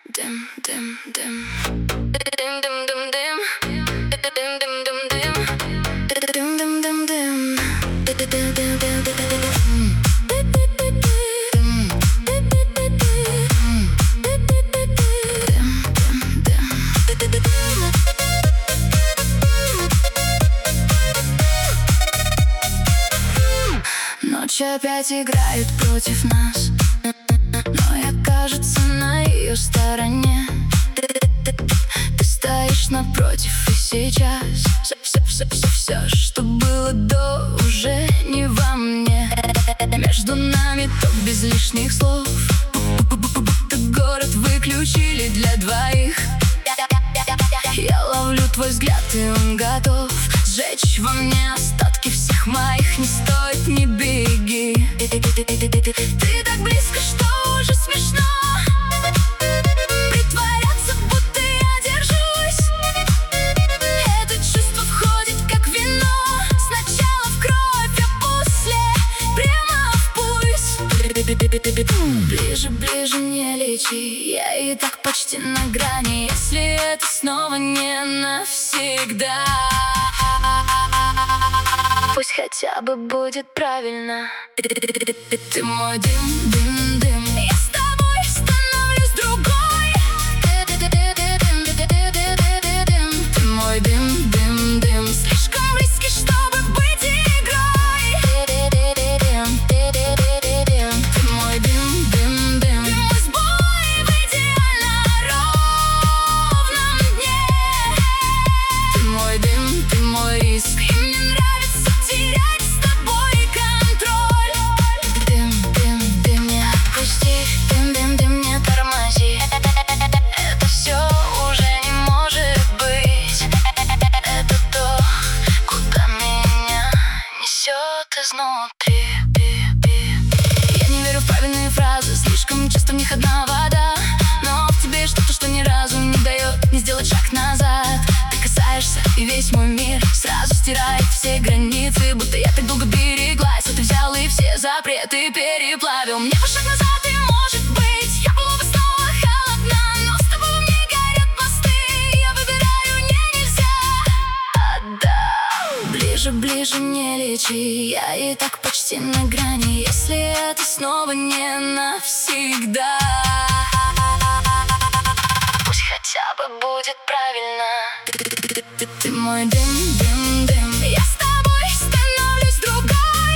Дым, дым, дым. Дым, дым, дым, дым. Дым, дым, дым, дым. Дым, дым, дым, дым. Ночь опять играет против нас, но я, кажется, на ее стороне. Ты стоишь напротив, и сейчас все, что было до, уже не во мне. Между нами ток без лишних слов, будто город выключили для двоих. Я ловлю твой взгляд, и он готов сжечь во мне остатки всех моих. Не стоит, не беги. Ты так близко, что уже смешно притворяться, будто я держусь. Это чувство входит как вино, сначала в кровь, а после прямо в пульс. Ближе, ближе, не лечи, я и так почти на грани. Если это снова не навсегда, пусть хотя бы будет правильно. Ты мой дым, дым, дым. Я с тобой становлюсь другой. Ты мой дым, дым, дым. Слишком близкий, чтобы быть игрой. Ты мой дым, дым, дым. Ты мой сбой в идеально ровном дне. Ты мой дым, ты мой риск. И мне нравится терять с тобой контроль. Дым, дым, дым, не отпусти. Дым, дым, дым, не тормози. Это все уже не может быть. Это то, куда меня несет изнутри. Я не верю в правильные фразы, слишком часто в них одна вода. Но в тебе что-то, что ни разу не дает не сделать шаг назад. Ты касаешься, и весь мой мир сразу стирает все границы, будто я так долго береглась, а ты взял и все запреты переплавил. Мне по шаг назад, и может быть я была бы снова холодна, но с тобой во мне горят мосты, я выбираю нельзя. Отдам. Ближе, ближе, не лечи, я и так почти на грани. Если это снова не навсегда, пусть хотя бы будет правильно. Ты мой дым, дым, дым. Я с тобой становлюсь другой.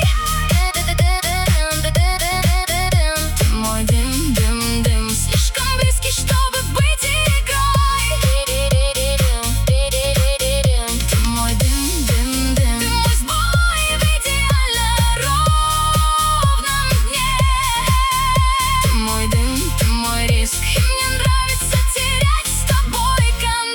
Ты мой дым, дым, дым. Слишком близкий, чтобы быть игрой. Ты мой дым, дым, дым. Ты мой сбой в идеально ровном дне. Ты мой дым, ты мой риск. И мне нравится терять с тобой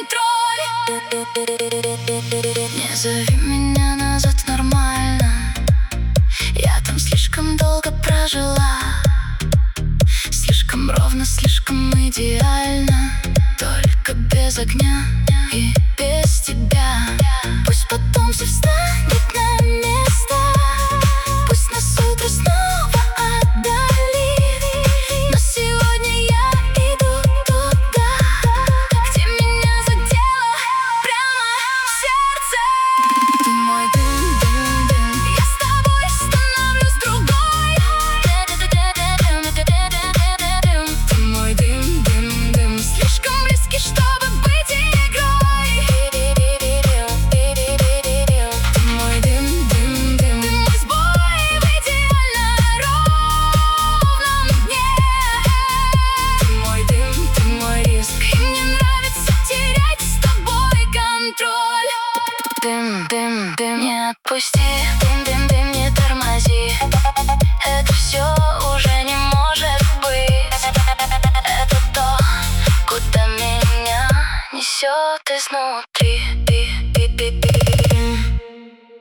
контроль. Не зови меня назад, нормально. Я там слишком долго прожила, слишком ровно, слишком идеально. Только без огня и без тебя. Пусть потом все встанет на место, пусть нас утро снова отдалит, но сегодня я иду туда, где меня задело прямо в сердце. Ты мой дым, дым, дым. Я с тобой становлюсь другой. Ты мой дым, дым, дым. Слишком близкий, чтобы быть игрой. Ты мой дым, дым, дым. Ты мой сбой в идеально ровном дне. Ты мой дым, ты мой риск. И мне нравится терять с тобой контроль. Дым, дым, дым, не отпусти. Дым, дым, дым, не тормози. Это все уже не может быть. Это то, куда меня несет изнутри.